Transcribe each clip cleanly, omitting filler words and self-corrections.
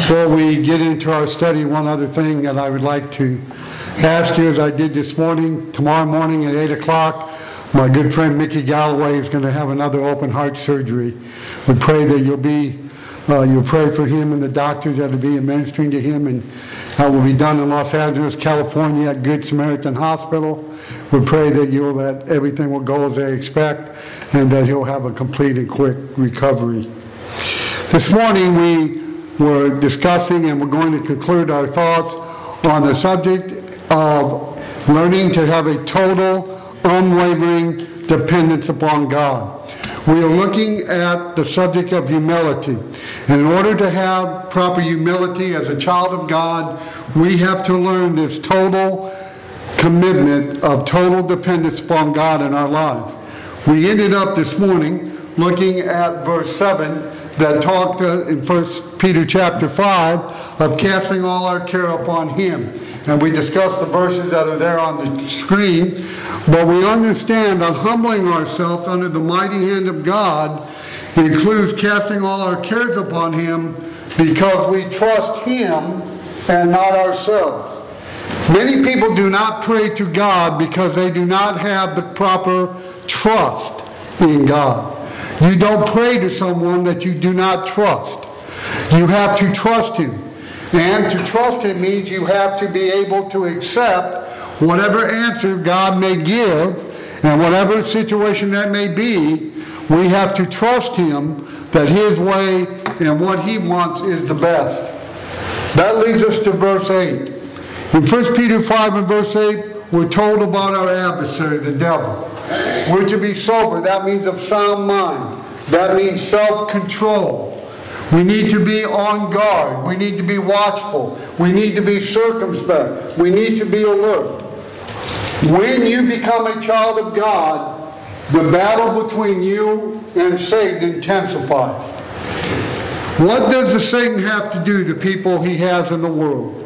Before we get into our study, one other thing that I would like to ask you, as I did this morning, tomorrow morning at 8 o'clock, my good friend Mickey Galloway is going to have another open heart surgery. We pray that you'll pray for him and the doctors that will be administering to him, and that will be done in Los Angeles, California at Good Samaritan Hospital. We pray that everything will go as they expect and that he'll have a complete and quick recovery. This morning we were discussing, and we're going to conclude our thoughts on the subject of learning to have a total, unwavering dependence upon God. We are looking at the subject of humility. And in order to have proper humility as a child of God, we have to learn this total commitment of total dependence upon God in our lives. We ended up this morning looking at verse 7 that talked in 1 Peter chapter 5 of casting all our care upon Him. And we discussed the verses that are there on the screen. But we understand that humbling ourselves under the mighty hand of God includes casting all our cares upon Him because we trust Him and not ourselves. Many people do not pray to God because they do not have the proper trust in God. You don't pray to someone that you do not trust. You have to trust Him. And to trust Him means you have to be able to accept whatever answer God may give, and whatever situation that may be, we have to trust Him that His way and what He wants is the best. That leads us to verse 8. In 1 Peter 5 and verse 8, we're told about our adversary, the devil. We're to be sober. That means of sound mind. That means self-control. We need to be on guard. We need to be watchful. We need to be circumspect. We need to be alert. When you become a child of God, the battle between you and Satan intensifies. What does the Satan have to do to people he has in the world?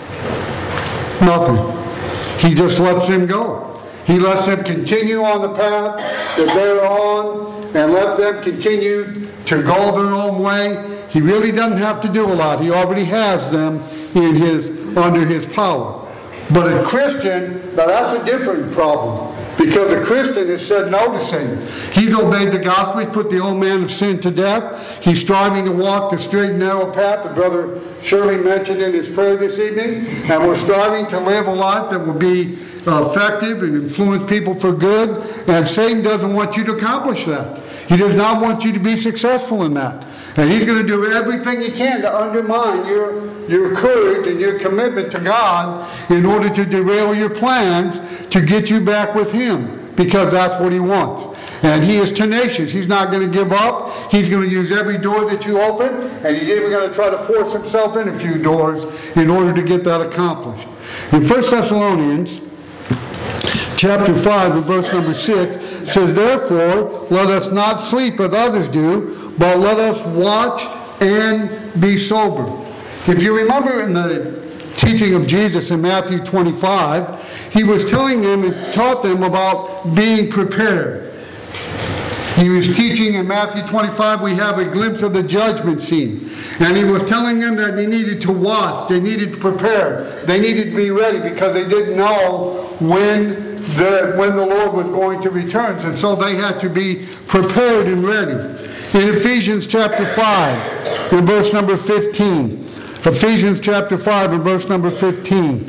Nothing. He just lets them go. He lets them continue on the path that they're on and let them continue to go their own way. He really doesn't have to do a lot. He already has them under his power. But a Christian, now that's a different problem. Because a Christian has said no to Satan. He's obeyed the gospel. He's put the old man of sin to death. He's striving to walk the straight and narrow path that Brother Shirley mentioned in his prayer this evening. And we're striving to live a life that will be effective and influence people for good. And Satan doesn't want you to accomplish that. He does not want you to be successful in that. And he's going to do everything he can to undermine your courage and your commitment to God in order to derail your plans to get you back with Him, because that's what he wants. And he is tenacious. He's not going to give up. He's going to use every door that you open, and he's even going to try to force himself in a few doors in order to get that accomplished. In 1 Thessalonians chapter 5 and verse number 6 says, "Therefore, let us not sleep as others do, but let us watch and be sober." If you remember in the teaching of Jesus in Matthew 25, He was telling them and taught them about being prepared. He was teaching in Matthew 25, we have a glimpse of the judgment scene. And He was telling them that they needed to watch, they needed to prepare, they needed to be ready because they didn't know when the Lord was going to return. And so they had to be prepared and ready. In Ephesians chapter 5, in verse number 15. Ephesians chapter 5 and verse number 15.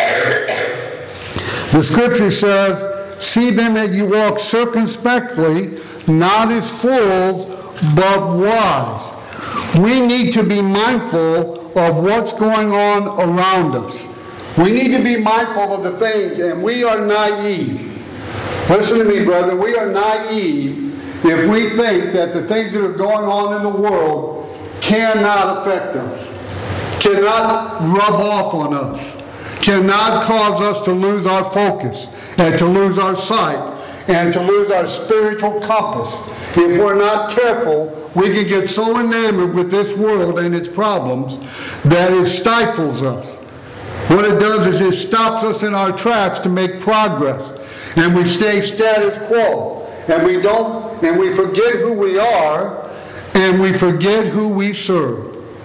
The scripture says, "See then that you walk circumspectly, not as fools, but wise." We need to be mindful of what's going on around us. We need to be mindful of the things, and we are naive. Listen to me, brother. We are naive if we think that the things that are going on in the world cannot affect us, cannot rub off on us, cannot cause us to lose our focus and to lose our sight and to lose our spiritual compass. If we're not careful, we can get so enamored with this world and its problems that it stifles us. What it does is it stops us in our tracks to make progress, and we stay status quo, and we forget who we are, and we forget who we serve.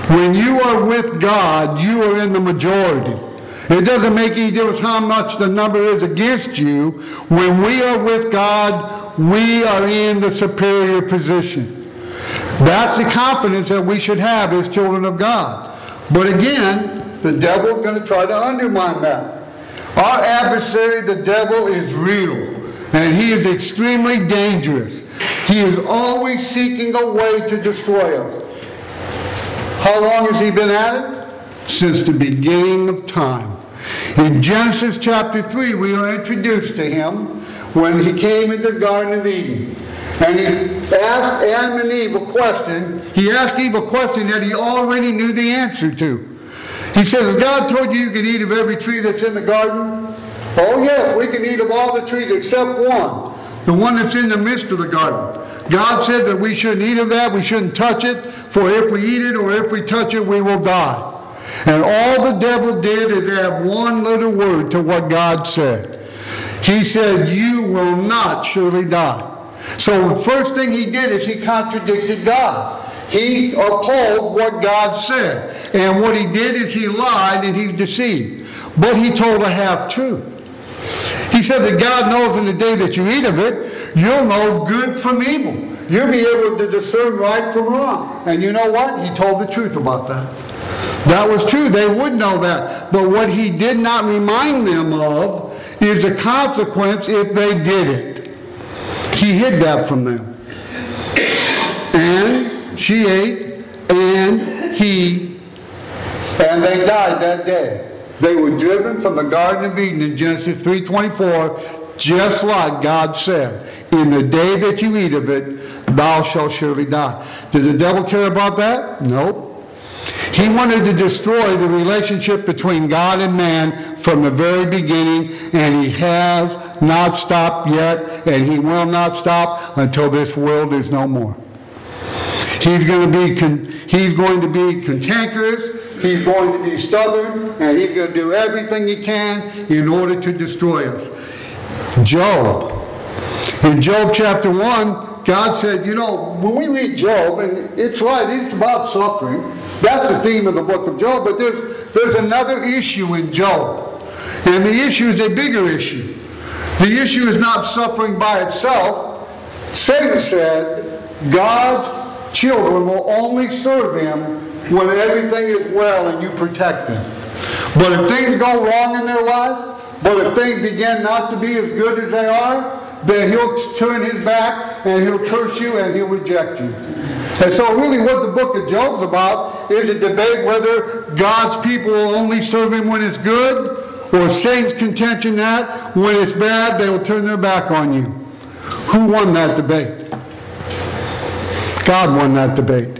When you are with God, you are in the majority. It doesn't make any difference how much the number is against you. When we are with God, we are in the superior position. That's the confidence that we should have as children of God. But again, the devil is going to try to undermine that. Our adversary, the devil, is real. And he is extremely dangerous. He is always seeking a way to destroy us. How long has he been at it? Since the beginning of time. In Genesis chapter 3, we are introduced to him when he came into the Garden of Eden. And he asked Adam and Eve a question. He asked Eve a question that he already knew the answer to. He says, has God told you you can eat of every tree that's in the garden? Oh yes, we can eat of all the trees except one. The one that's in the midst of the garden. God said that we shouldn't eat of that, we shouldn't touch it, for if we eat it or if we touch it, we will die. And all the devil did is add one little word to what God said. He said, you will not surely die. So the first thing he did is he contradicted God. He opposed what God said. And what he did is he lied and he deceived. But he told a half-truth. He said that God knows in the day that you eat of it, you'll know good from evil. You'll be able to discern right from wrong. And you know what? He told the truth about that. That was true. They would know that. But what he did not remind them of is the consequence if they did it. He hid that from them. And she ate, and they died that day. They were driven from the Garden of Eden in Genesis 3:24, just like God said, in the day that you eat of it, thou shalt surely die. Did the devil care about that? Nope. He wanted to destroy the relationship between God and man from the very beginning, and he has not stopped yet, and he will not stop until this world is no more. He's going to be cantankerous, he's going to be stubborn, and he's going to do everything he can in order to destroy us. Job. In Job chapter 1, God said, when we read Job, and it's right, it's about suffering. That's the theme of the book of Job, but there's another issue in Job. And the issue is a bigger issue. The issue is not suffering by itself. Satan said God's children will only serve him when everything is well and you protect them. But if things go wrong in their life, but if things begin not to be as good as they are, then he'll turn his back and he'll curse you and he'll reject you. And so really what the book of Job's about is a debate whether God's people will only serve him when it's good, or Satan's contention that when it's bad they will turn their back on you. Who won that debate? God won that debate.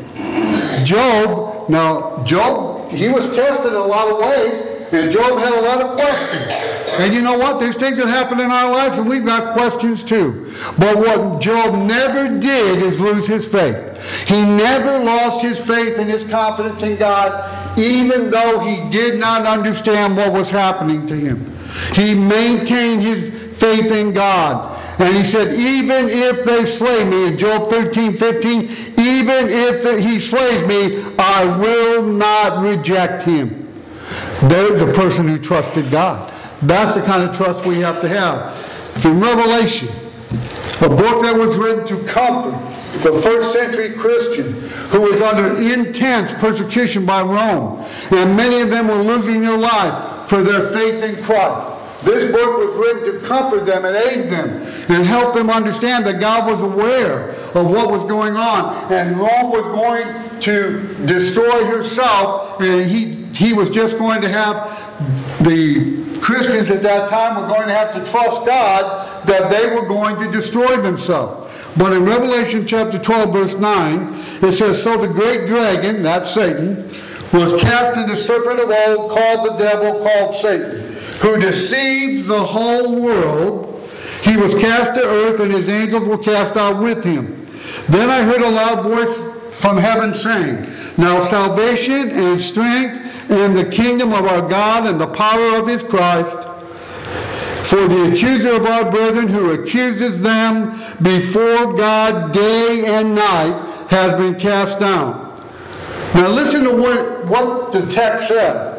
Job, he was tested in a lot of ways, and Job had a lot of questions. And you know what? There's things that happen in our lives, and we've got questions too. But what Job never did is lose his faith. He never lost his faith and his confidence in God, even though he did not understand what was happening to him. He maintained his faith in God. And he said, even if they slay me, in Job 13:15, even if he slays me, I will not reject him. There's a person who trusted God. That's the kind of trust we have to have. In Revelation, a book that was written to comfort the first century Christian who was under intense persecution by Rome, and many of them were losing their life for their faith in Christ. This book was written to comfort them and aid them and help them understand that God was aware of what was going on, and Rome was going to destroy herself, and he was just going to have the Christians at that time were going to have to trust God that they were going to destroy themselves. But in Revelation chapter 12 verse 9 it says, so the great dragon, that's Satan, was cast into the serpent of old, called the devil, called Satan, who deceives the whole world. He was cast to earth, and his angels were cast out with him. Then I heard a loud voice from heaven saying, now salvation and strength and the kingdom of our God and the power of his Christ. For the accuser of our brethren who accuses them before God day and night has been cast down. Now listen to what the text said.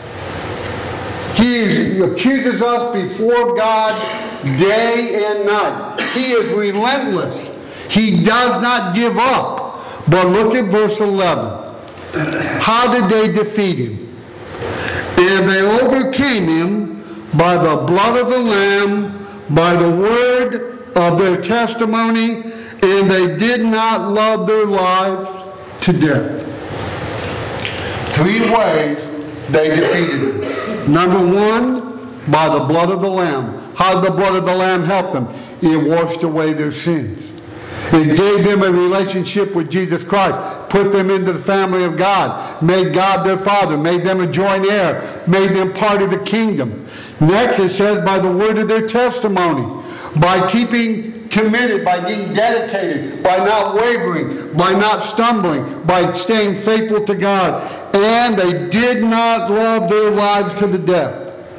He accuses us before God day and night. He is relentless. He does not give up. But look at verse 11. How did they defeat him? And they overcame him by the blood of the Lamb, by the word of their testimony, and they did not love their lives to death. 3 ways they defeated him. Number 1, by the blood of the Lamb. How did the blood of the Lamb help them? It washed away their sins. It gave them a relationship with Jesus Christ, put them into the family of God, made God their Father, made them a joint heir, made them part of the kingdom. Next, it says by the word of their testimony, by keeping committed, by being dedicated, by not wavering, by not stumbling, by staying faithful to God. And they did not love their lives to the death.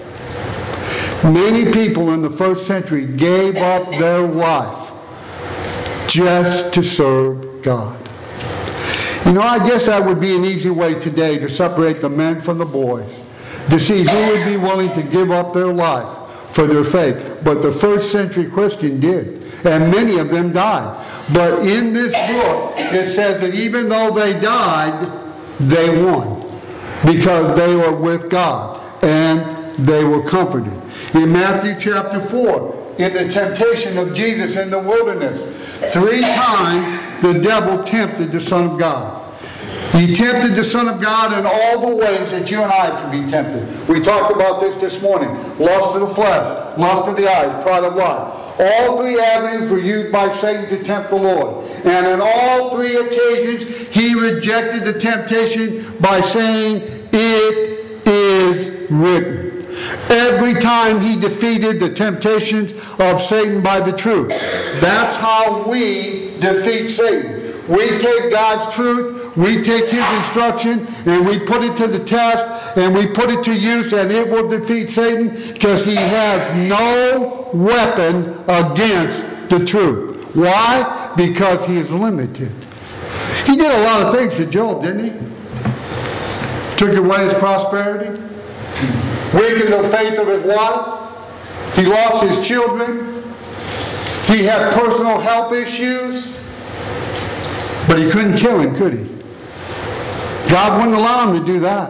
Many people in the first century gave up their life just to serve God. You know, I guess that would be an easy way today to separate the men from the boys, to see who would be willing to give up their life for their faith. But the first century Christian did, and many of them died. But in this book, it says that even though they died, they won, because they were with God, and they were comforted. In Matthew chapter 4, in the temptation of Jesus in the wilderness, 3 times the devil tempted the Son of God. He tempted the Son of God in all the ways that you and I can be tempted. We talked about this morning. Lust of the flesh, lust of the eyes, pride of life. All 3 avenues were used by Satan to tempt the Lord. And in all 3 occasions, he rejected the temptation by saying, "It is written." Every time he defeated the temptations of Satan by the truth. That's how we defeat Satan. We take God's truth, we take his instruction, and we put it to the test, and we put it to use, and it will defeat Satan, because he has no weapon against the truth. Why? Because he is limited. He did a lot of things to Job, didn't he? Took away his prosperity, weakened the faith of his wife, he lost his children, he had personal health issues, but he couldn't kill him, could he? God wouldn't allow him to do that.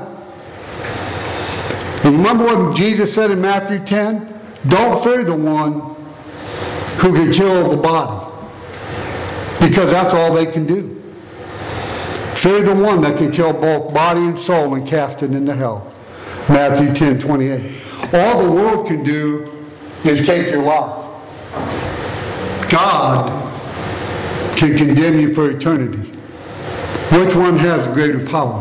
And remember what Jesus said in Matthew 10? Don't fear the one who can kill the body, because that's all they can do. Fear the one that can kill both body and soul and cast it into hell. Matthew 10:28. All the world can do is take your life. God can condemn you for eternity. Which one has greater power?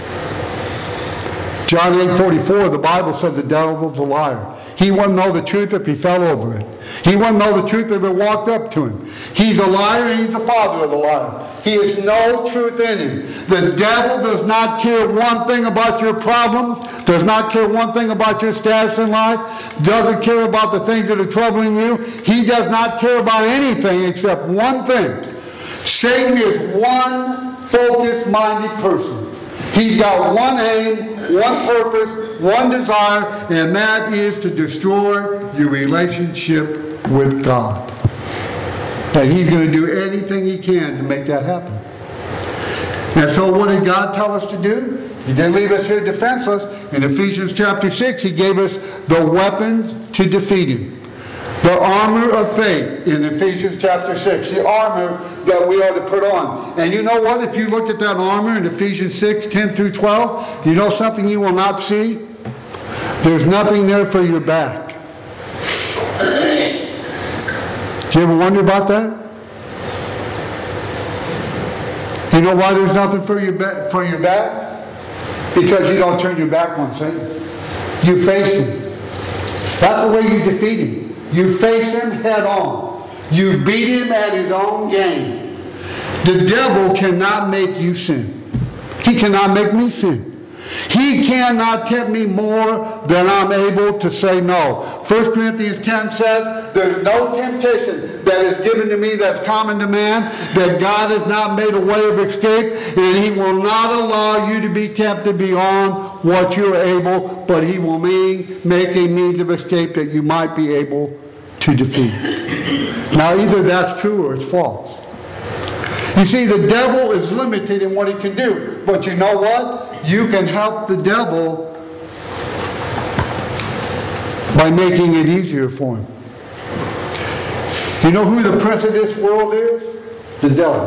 John 8:44, the Bible says the devil's a liar. He wouldn't know the truth if he fell over it. He wouldn't know the truth if it walked up to him. He's a liar, and he's the father of the liar. He has no truth in him. The devil does not care one thing about your problems, does not care one thing about your status in life, doesn't care about the things that are troubling you. He does not care about anything except one thing. Satan is one focused-minded person. He's got one aim, one purpose, one desire, and that is to destroy your relationship with God. And he's going to do anything he can to make that happen. And so what did God tell us to do? He didn't leave us here defenseless. In Ephesians chapter 6, he gave us the weapons to defeat him. The armor of faith in Ephesians chapter 6. The armor that we ought to put on. And you know what? If you look at that armor in Ephesians 6, 10 through 12, you know something you will not see? There's nothing there for your back. Do you ever wonder about that? You know why there's nothing for your back? Because you don't turn your back on Satan. You face him. That's the way you defeat him. You face him head on. You beat him at his own game. The devil cannot make you sin. He cannot make me sin. He cannot tempt me more than I'm able to say no. 1 Corinthians 10 says, there's no temptation that is given to me that's common to man, that God has not made a way of escape, and He will not allow you to be tempted beyond what you're able, but He will make a means of escape that you might be able to defeat. Now, either that's true or it's false. You see, the devil is limited in what he can do. But you know what? You can help the devil by making it easier for him. You know who the prince of this world is? The devil.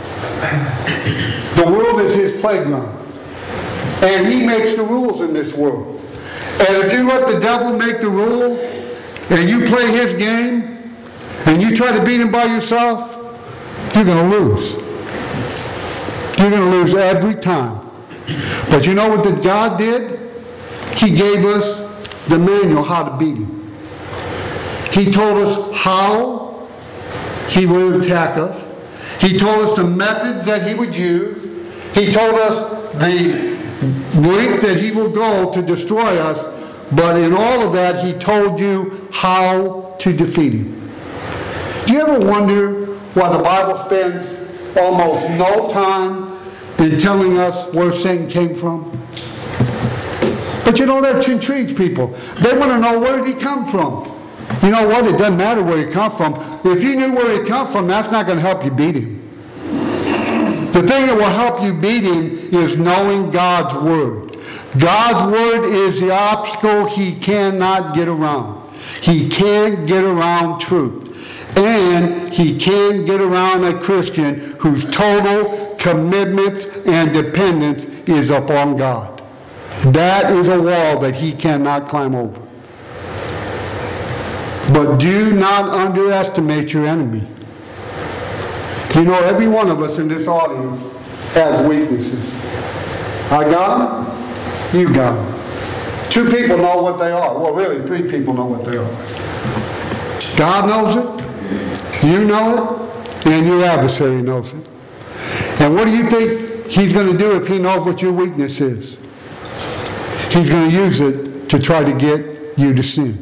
The world is his playground. And he makes the rules in this world. And if you let the devil make the rules, and you play his game, and you try to beat him by yourself, you're going to lose. You're going to lose every time. But you know what God did? He gave us the manual how to beat him. He told us how he would attack us. He told us the methods that he would use. He told us the length that he will go to destroy us. But in all of that, he told you how to defeat him. Do you ever wonder why the Bible spends almost no time in telling us where Satan came from? But you know, that intrigues people. They want to know, where did he come from? You know what? It doesn't matter where he come from. If you knew where he come from, that's not going to help you beat him. The thing that will help you beat him is knowing God's Word. God's Word is the obstacle he cannot get around. He can't get around truth. And he can't get around a Christian whose total commitment and dependence is upon God. That is a wall that he cannot climb over. But do not underestimate your enemy. You know, every one of us in this audience has weaknesses. I got them. You got them. 2 people know what they are. Well, really, 3 people know what they are. God knows it. You know it, and your adversary knows it. And what do you think he's going to do if he knows what your weakness is? He's going to use it to try to get you to sin.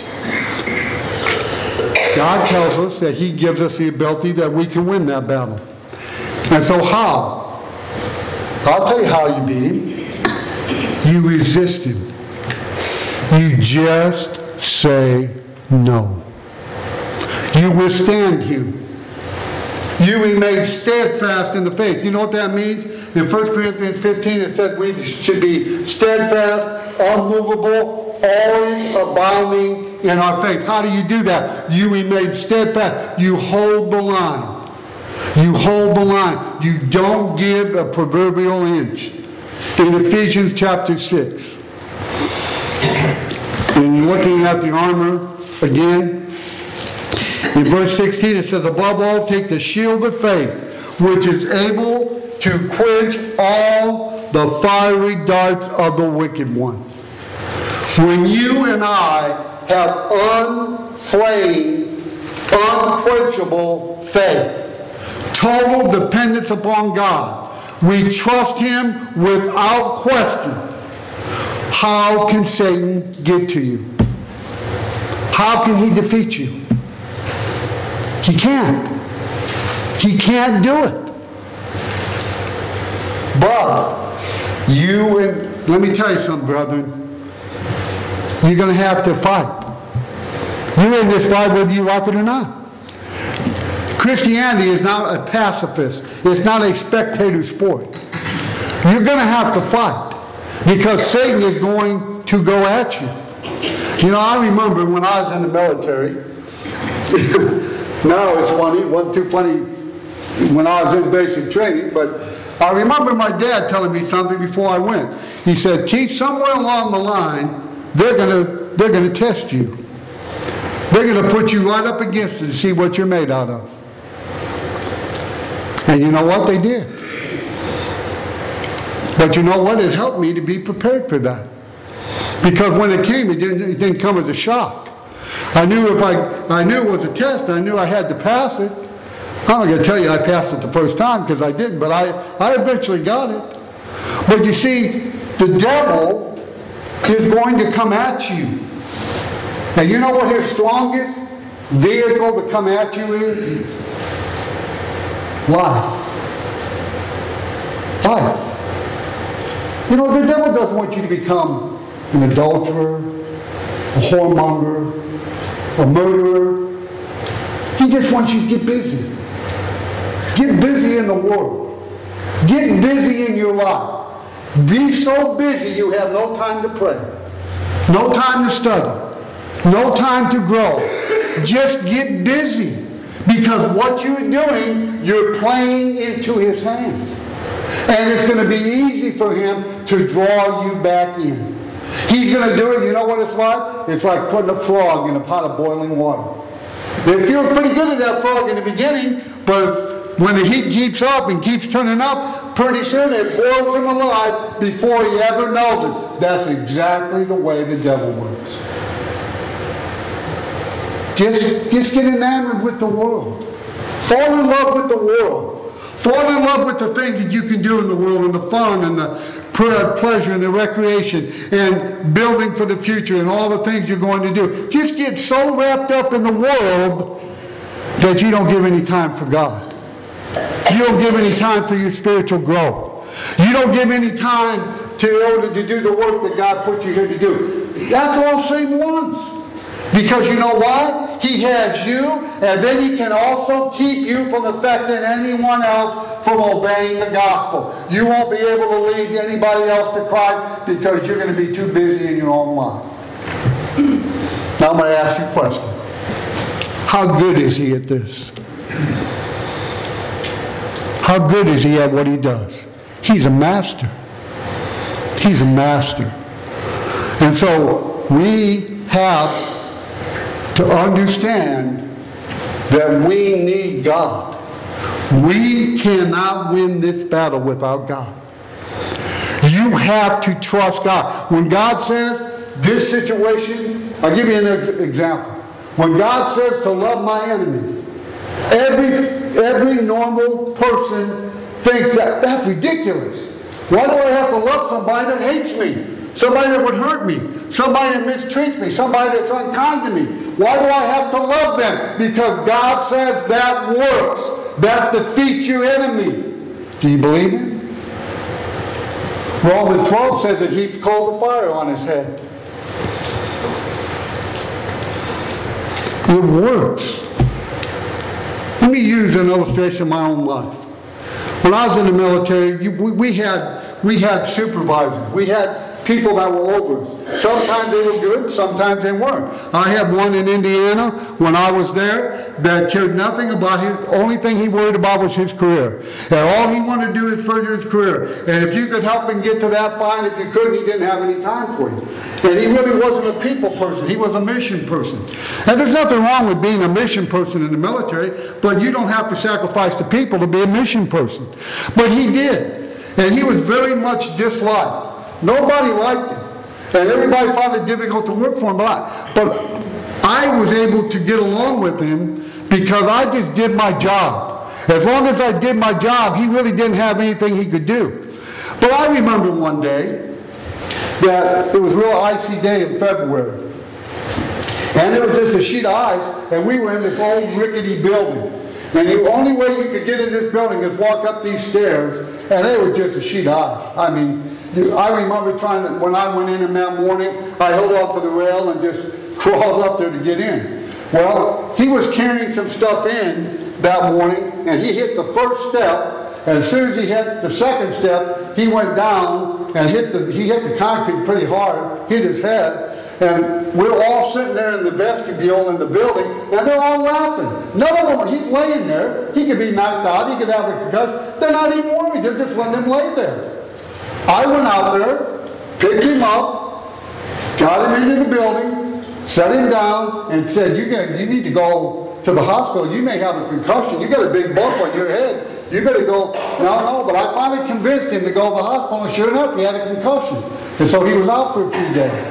God tells us that he gives us the ability that we can win that battle. And so how? I'll tell you how you beat him. You resist him. You just say no. You withstand him. You remain steadfast in the faith. You know what that means? In 1 Corinthians 15 it says we should be steadfast, unmovable, always abounding in our faith. How do you do that? You remain steadfast. You hold the line. You hold the line. You don't give a proverbial inch. In Ephesians chapter 6, and you're looking at the armor again, in verse 16 it says, above all, take the shield of faith, which is able to quench all the fiery darts of the wicked one. When you and I have unflaming, unquenchable faith, total dependence upon God, we trust him without question, how can Satan get to you? How can he defeat you? He can't. He can't do it. But you and, let me tell you something, brethren, you're going to have to fight. You're in this fight whether you like it or not. Christianity is not a pacifist. It's not a spectator sport. You're going to have to fight because Satan is going to go at you. You know, I remember when I was in the military, now it's funny, it wasn't too funny when I was in basic training, but I remember my dad telling me something before I went. He said, Keith, somewhere along the line, they're going to test you. They're going to put you right up against it to see what you're made out of. And you know what? They did. But you know what? It helped me to be prepared for that. Because when it came, it didn't come as a shock. I knew I knew it was a test. I knew I had to pass it. I'm not going to tell you I passed it the first time because I didn't, but I eventually got it. But you see, the devil is going to come at you. And you know what his strongest vehicle to come at you is? Life. Life. You know, the devil doesn't want you to become an adulterer, a whoremonger, a murderer. He just wants you to get busy. Get busy in the world. Get busy in your life. Be so busy you have no time to pray, no time to study, no time to grow. Just get busy, because what you're doing, you're playing into his hands. And it's going to be easy for him to draw you back in. He's going to do it, you know what it's like? It's like putting a frog in a pot of boiling water. It feels pretty good at that frog in the beginning, but when the heat keeps up and keeps turning up, pretty soon it boils him alive before he ever knows it. That's exactly the way the devil works. Just get enamored with the world. Fall in love with the world. Fall in love with the things that you can do in the world, and the fun and the pleasure and the recreation and building for the future and all the things you're going to do. Just get so wrapped up in the world that you don't give any time for God. You don't give any time for your spiritual growth. You don't give any time to do the work that God put you here to do. That's all Satan wants. Because you know why? He has you, and then he can also keep you from affecting anyone else from obeying the gospel. You won't be able to lead anybody else to Christ because you're going to be too busy in your own life. Now I'm going to ask you a question. How good is he at this? How good is he at what he does? He's a master. He's a master. And so we have to understand that we need God. We cannot win this battle without God. You have to trust God. When God says this situation, I'll give you an example. When God says to love my enemies, every normal person thinks that's ridiculous. Why do I have to love somebody that hates me? Somebody that would hurt me, somebody that mistreats me, somebody that's unkind to me. Why do I have to love them? Because God says that works. That defeats your enemy. Do you believe it? Romans 12 says it heaps coals of fire on his head. It works. Let me use an illustration of my own life. When I was in the military, we had supervisors. We had people that were over us. Sometimes they were good, sometimes they weren't. I had one in Indiana when I was there that cared nothing about his, only thing he worried about was his career. And all he wanted to do is further his career. And if you could help him get to that, fine. If you couldn't, he didn't have any time for you. And he really wasn't a people person. He was a mission person. And there's nothing wrong with being a mission person in the military, but you don't have to sacrifice the people to be a mission person. But he did. And he was very much disliked. Nobody liked him. And everybody found it difficult to work for him. But I was able to get along with him because I just did my job. As long as I did my job, he really didn't have anything he could do. But I remember one day that it was a real icy day in February. And it was just a sheet of ice, and we were in this old rickety building. And the only way you could get in this building is walk up these stairs, and they were just a sheet of ice. I mean, I remember when I went in that morning, I held on to the rail and just crawled up there to get in. Well, he was carrying some stuff in that morning, and he hit the first step. And as soon as he hit the second step, he went down and he hit the concrete pretty hard, hit his head. And we're all sitting there in the vestibule in the building, and they're all laughing. None of them, he's laying there. He could be knocked out. He could have a concussion. They're not even worried. They're just letting him lay there. I went out there, picked him up, got him into the building, set him down, and said, you need to go to the hospital. You may have a concussion. You got a big bump on your head. You better go. No, but I finally convinced him to go to the hospital, and sure enough, he had a concussion. And so he was out for a few days.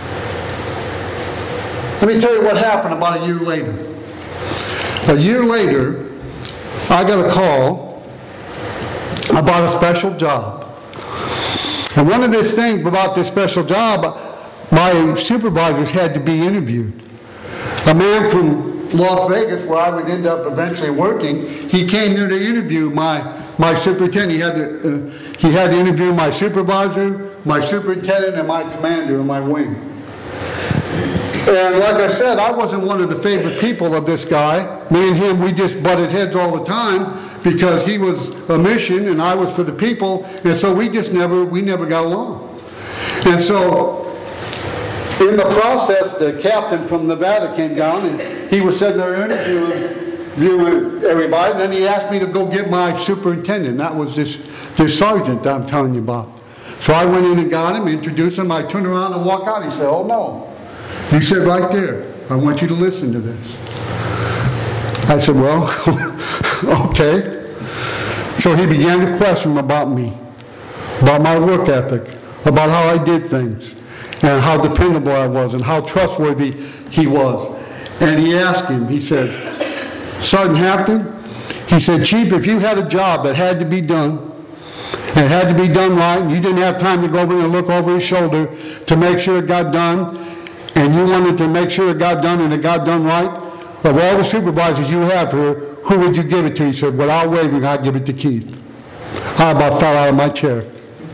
Let me tell you what happened about a year later. A year later, I got a call about a special job. And one of these things about this special job, my supervisors had to be interviewed. A man from Las Vegas, where I would end up eventually working, he came there to interview my superintendent. He had to interview my supervisor, my superintendent, and my commander in my wing. And like I said, I wasn't one of the favorite people of this guy. Me and him, we just butted heads all the time because he was a mission and I was for the people, and so we never got along. And so in the process, the captain from Nevada came down and he was sitting there interviewing everybody, and then he asked me to go get my superintendent. That was this sergeant that I'm telling you about. So I went in and got him, introduced him, I turned around and walked out. He said, "Oh no." He said, "Right there, I want you to listen to this." I said, "Well, okay." So he began to question about me, about my work ethic, about how I did things, and how dependable I was, and how trustworthy he was. And he asked him, he said, "Sergeant Hampton," he said, "Chief, if you had a job that had to be done, and it had to be done right, and you didn't have time to go over and look over his shoulder to make sure it got done, and you wanted to make sure it got done and it got done right, of all the supervisors you have here, who would you give it to?" He said, "Without wavering, I'd give it to Keith." I about fell out of my chair.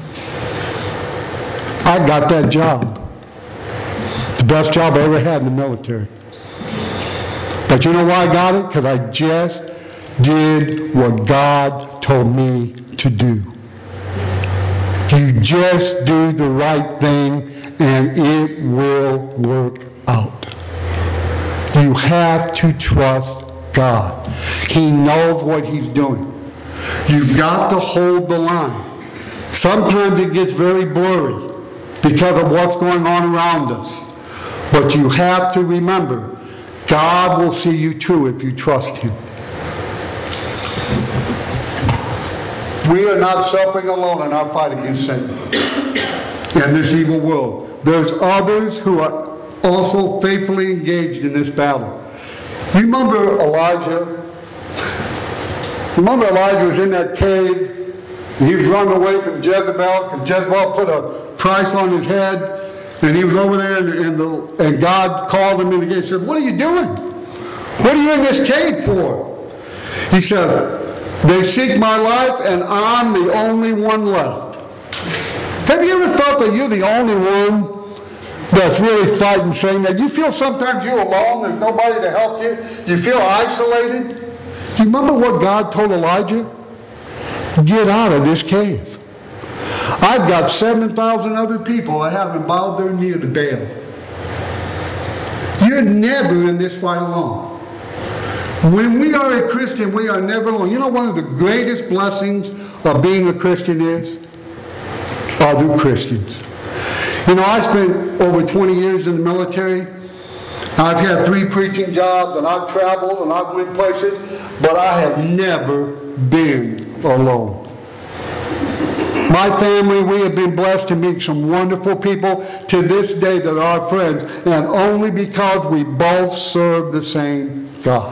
I got that job. The best job I ever had in the military. But you know why I got it? Because I just did what God told me to do. You just do the right thing and it will work out. You have to trust God. He knows what He's doing. You've got to hold the line. Sometimes it gets very blurry because of what's going on around us. But you have to remember, God will see you through if you trust Him. We are not suffering alone in our fight against Satan and this evil world. There's others who are also faithfully engaged in this battle. You remember Elijah? Remember Elijah was in that cave, and he was running away from Jezebel because Jezebel put a price on his head, and he was over there, and God called him in the cave and said, "What are you doing? What are you in this cave for?" He said, "They seek my life, and I'm the only one left." Have you ever felt that you're the only one that's really fighting Satan? That you feel sometimes you're alone, there's nobody to help you, you feel isolated? Do you remember what God told Elijah? Get out of this cave. I've got 7,000 other people that haven't bowed their knee to Baal. You're never in this fight alone. When we are a Christian, we are never alone. You know one of the greatest blessings of being a Christian is? Other Christians. You know, I spent over 20 years in the military. I've had 3 preaching jobs, and I've traveled, and I've went places, but I have never been alone. My family, we have been blessed to meet some wonderful people to this day that are our friends, and only because we both serve the same God.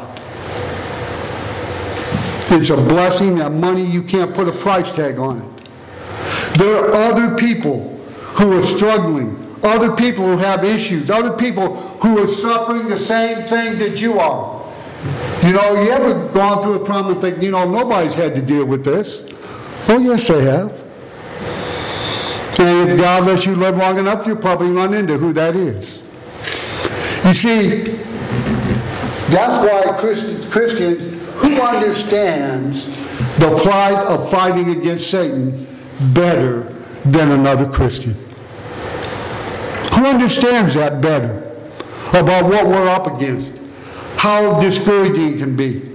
It's a blessing, that money, you can't put a price tag on it. There are other people who are struggling, other people who have issues, other people who are suffering the same things that you are. You know, you ever gone through a problem and think, you know, nobody's had to deal with this? Oh, yes, they have. And if God lets you live long enough, you'll probably run into who that is. You see, that's why Christians who understands the plight of fighting against Satan better than another Christian. Who understands that better about what we're up against, how discouraging it can be.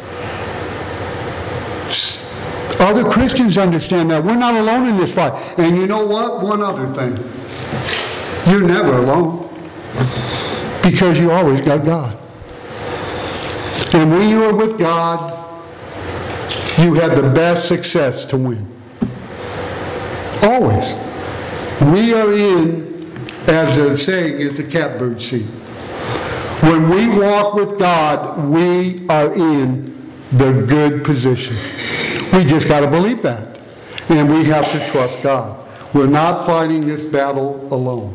Other Christians understand that. We're not alone in this fight. And you know what? One other thing. You're never alone because you always got God. And when you are with God, you have the best success to win. Always. We are in, as the saying is, the catbird seat. When we walk with God, we are in the good position. We just got to believe that. And we have to trust God. We're not fighting this battle alone.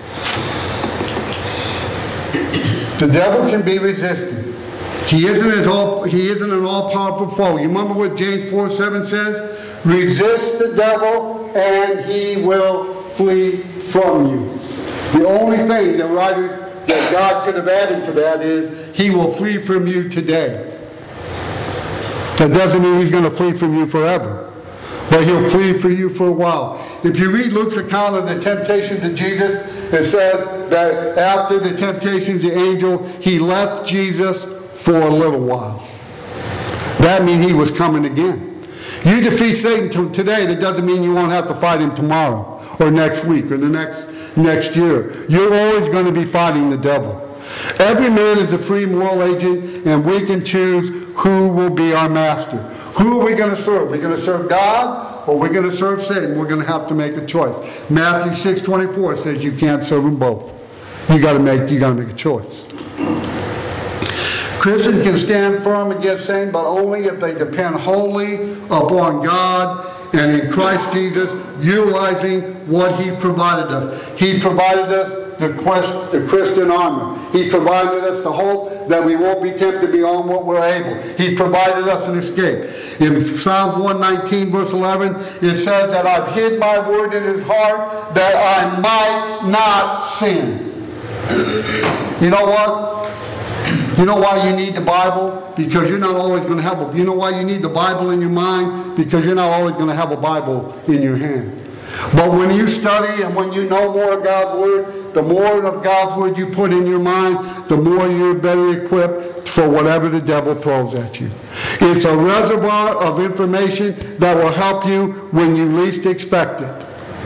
The devil can be resisted. He isn't an all-powerful foe. You remember what James 4:7 says? Resist the devil and he will flee from you. The only thing that God could have added to that is he will flee from you today. That doesn't mean he's going to flee from you forever, but he'll flee from you for a while. If you read Luke's account of the temptations of Jesus, it says that after the temptations, the angel, he left Jesus for a little while. That means he was coming again. You defeat Satan today, that doesn't mean you won't have to fight him tomorrow or next week or the next year. You're always going to be fighting the devil. Every man is a free moral agent, and we can choose who will be our master. Who are we going to serve? We're going to serve God, or we're going to serve Satan. We're going to have to make a choice. Matthew 6:24 says you can't serve them both. You got to make a choice. Christians can stand firm against Satan, but only if they depend wholly upon God and in Christ Jesus, utilizing what He's provided us. He's provided us the Christian armor. He's provided us the hope that we won't be tempted beyond what we're able. He's provided us an escape. In Psalms 119, verse 11, it says that I've hid my word in his heart that I might not sin. You know what? You know why you need the Bible? Because you're not always going to have a... You know why you need the Bible in your mind? Because you're not always going to have a Bible in your hand. But when you study and when you know more of God's Word, the more of God's Word you put in your mind, the more you're better equipped for whatever the devil throws at you. It's a reservoir of information that will help you when you least expect it.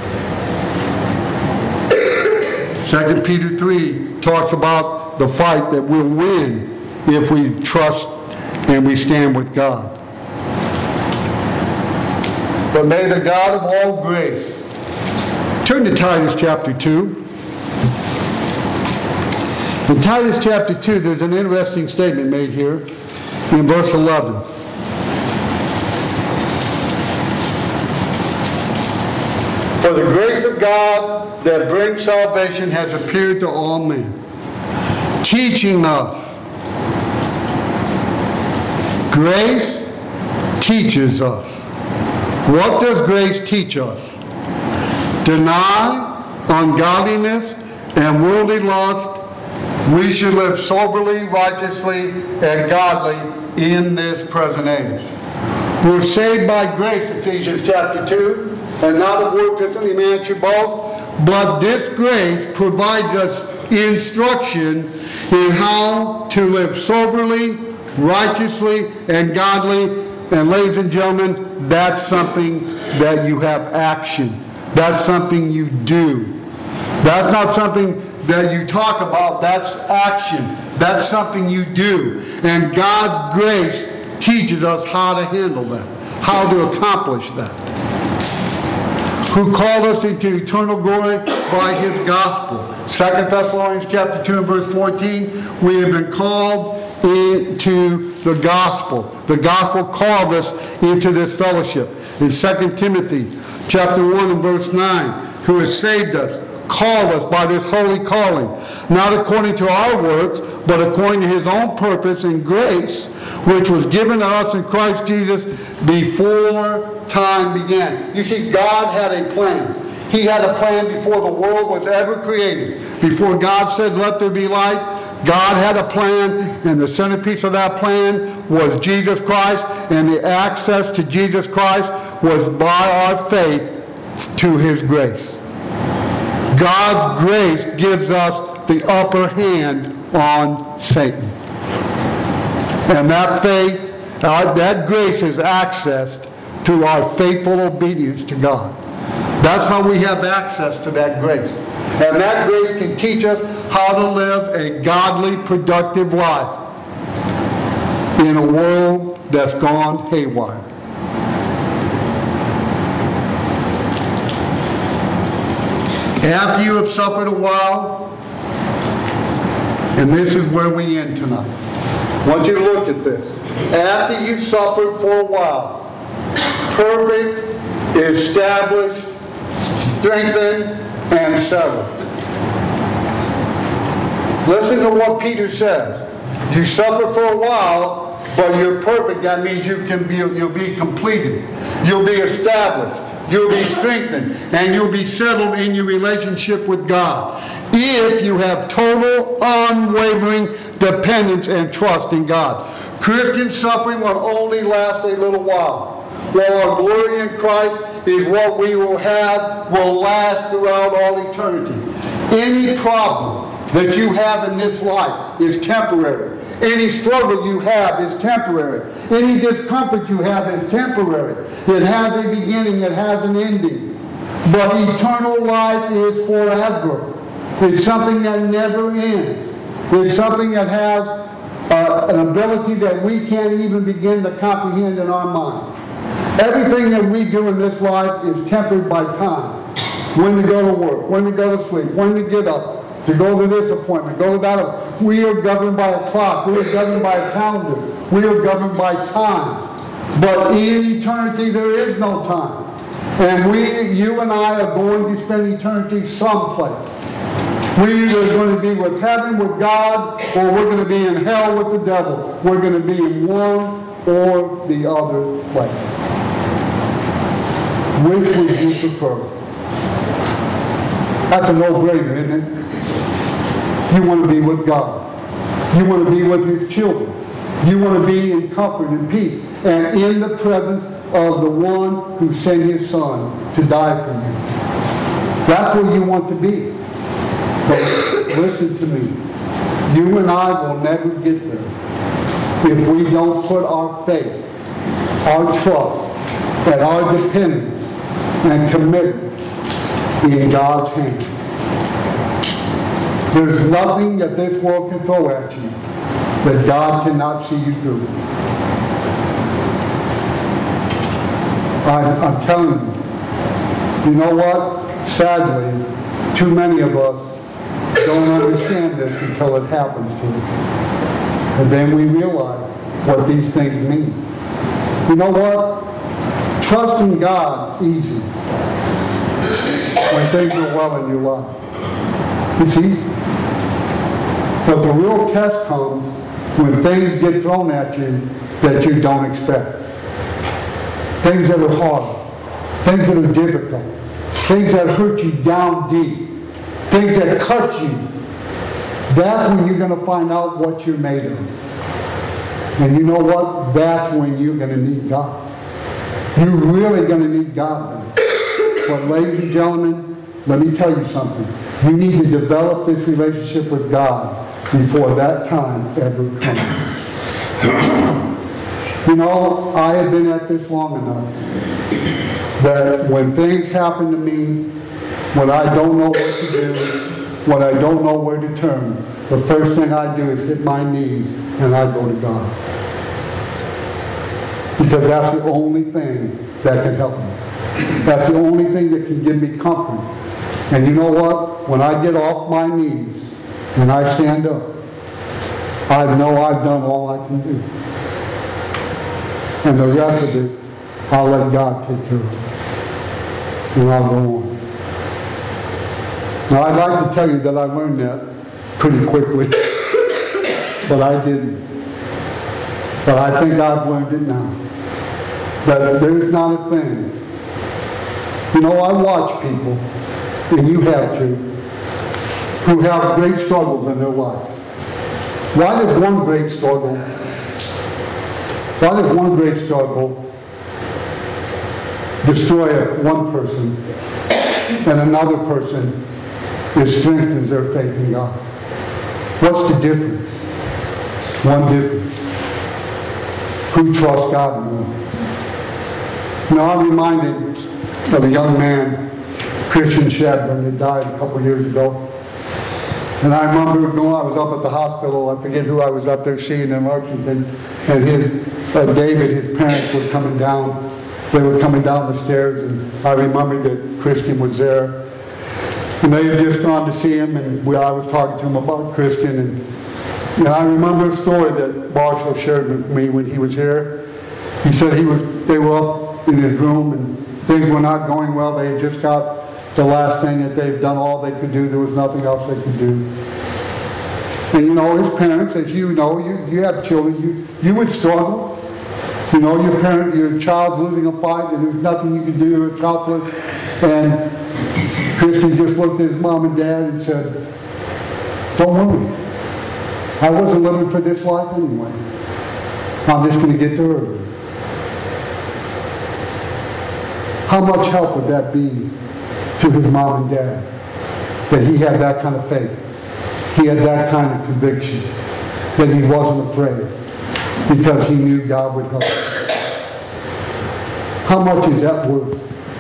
2 Peter 3 talks about the fight that we'll win if we trust and we stand with God. But may the God of all grace... Turn to Titus chapter 2. In Titus chapter 2, there's an interesting statement made here in verse 11. For the grace of God that brings salvation has appeared to all men, teaching us. Grace teaches us. What does grace teach us? Deny ungodliness and worldly lust. We should live soberly, righteously, and godly in this present age. We're saved by grace, Ephesians chapter 2, and not of works that any man should boast. But this grace provides us instruction in how to live soberly, righteously, and godly. And ladies and gentlemen, that's something that you have action. That's something you do. That's not something that you talk about. That's action. That's something you do. And God's grace teaches us how to handle that, how to accomplish that. Who called us into eternal glory by His gospel. 2 Thessalonians chapter 2 and verse 14, we have been called into the gospel. The gospel called us into this fellowship. In 2 Timothy chapter 1 and verse 9, who has saved us, called us by this holy calling, not according to our works, but according to His own purpose and grace, which was given to us in Christ Jesus before time began. You see, God had a plan. He had a plan before the world was ever created. Before God said, let there be light, God had a plan, and the centerpiece of that plan was Jesus Christ, and the access to Jesus Christ was by our faith to His grace. God's grace gives us the upper hand on Satan. And that faith, that grace is accessed through our faithful obedience to God. That's how we have access to that grace. And that grace can teach us how to live a godly, productive life in a world that's gone haywire. After you have suffered a while, and this is where we end tonight. I want you to look at this. After you suffered for a while, perfect, established, strengthened, and settled. Listen to what Peter says. You suffer for a while, but you're perfect. That means you'll be completed. You'll be established. You'll be strengthened. And you'll be settled in your relationship with God. If you have total, unwavering dependence and trust in God. Christian suffering will only last a little while. While our glory in Christ is what we will last throughout all eternity. Any problem that you have in this life is temporary. Any struggle you have is temporary. Any discomfort you have is temporary. It has a beginning, it has an ending. But eternal life is forever. It's something that never ends. It's something that has an ability that we can't even begin to comprehend in our mind. Everything that we do in this life is tempered by time. When to go to work, when to go to sleep, when to get up, to go to this appointment, go to that appointment. We are governed by a clock. We are governed by a calendar. We are governed by time. But in eternity, there is no time. And you and I are going to spend eternity someplace. We're either going to be with heaven, with God, or we're going to be in hell with the devil. We're going to be in one or the other place. Which would you prefer? That's a no-brainer, isn't it? You want to be with God. You want to be with His children. You want to be in comfort and peace and in the presence of the one who sent His Son to die for you. That's where you want to be. But listen to me. You and I will never get there if we don't put our faith, our trust, and our dependence and commitment in God's hands. There's nothing that this world can throw at you that God cannot see you through. I'm telling you, you know what? Sadly, too many of us don't understand this until it happens to us. And then we realize what these things mean. You know what? Trusting God is easy when things are well in your life. It's easy. But the real test comes when things get thrown at you that you don't expect. Things that are hard. Things that are difficult. Things that hurt you down deep. Things that cut you. That's when you're going to find out what you're made of. And you know what? That's when you're going to need God. You're really going to need God then. But ladies and gentlemen, let me tell you something. You need to develop this relationship with God before that time ever comes. You know, I have been at this long enough that when things happen to me, when I don't know what to do, when I don't know where to turn, the first thing I do is hit my knees and I go to God. Because that's the only thing that can help me. That's the only thing that can give me comfort. And you know what? When I get off my knees and I stand up, I know I've done all I can do. And the rest of it, I'll let God take care of. And I'll go on. Now, I'd like to tell you that I learned that pretty quickly, but I didn't. But I think I've learned it now. That there's not a thing. You know, I watch people, and you have too, who have great struggles in their life. Why does one great struggle destroy one person and another person it strengthens their faith in God? What's the difference? One difference. Who trusts God more? You know, I'm reminded of a young man, Christian Shadburn, that died a couple years ago. And I remember I was up at the hospital, I forget who I was up there seeing in Lexington, and David, his parents were coming down. They were coming down the stairs, and I remember that Christian was there. And they had just gone to see him, and I was talking to him about Christian. And I remember a story that Marshall shared with me when he was here. He said they were up in his room, and things were not going well. They had just got the last thing that they've done all they could do. There was nothing else they could do. And you know, as parents, as you know, you have children, you would struggle. You know, your child's losing a fight and there's nothing you can do, it's helpless. And Christy just looked at his mom and dad and said, don't worry. I wasn't living for this life anyway. I'm just going to get to her. How much help would that be to his mom and dad? That he had that kind of faith. He had that kind of conviction. That he wasn't afraid. Because he knew God would help him. How much is that worth?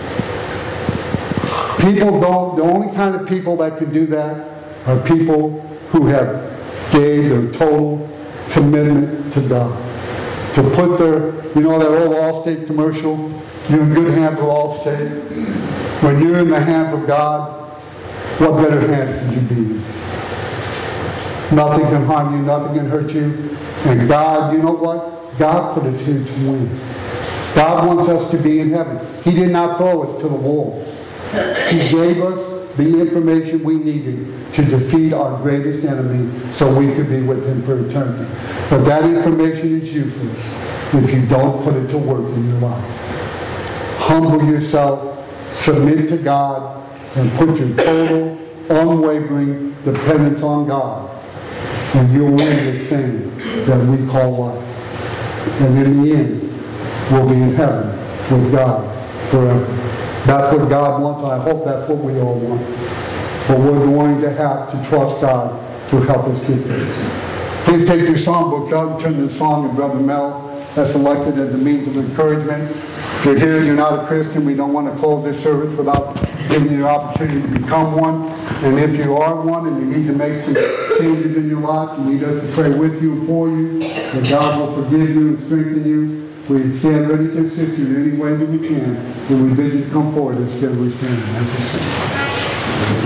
People don't, the only kind of people that can do that are people who have gave their total commitment to God. To put their, you know that old Allstate commercial, you're in good hands with Allstate. When you're in the hands of God, what better hands could you be in? Nothing can harm you, nothing can hurt you. And God, you know what? God put us here to win. God wants us to be in heaven. He did not throw us to the wolves. He gave us the information we needed to defeat our greatest enemy so we could be with Him for eternity. But that information is useless if you don't put it to work in your life. Humble yourself, submit to God, and put your total, unwavering dependence on God. And you'll win this thing that we call life. And in the end, we'll be in heaven with God forever. That's what God wants. I hope that's what we all want. But we're going to have to trust God to help us get there. Please take your songbooks out and turn to the song of Brother Mel that's selected as a means of encouragement. If you're here and you're not a Christian, we don't want to close this service without giving you the opportunity to become one. And if you are one and you need to make some changes in your life, you need us to pray with you and for you, that God will forgive you and strengthen you. We stand ready to assist you in any way that we can. And we bid you to come forward as together we stand.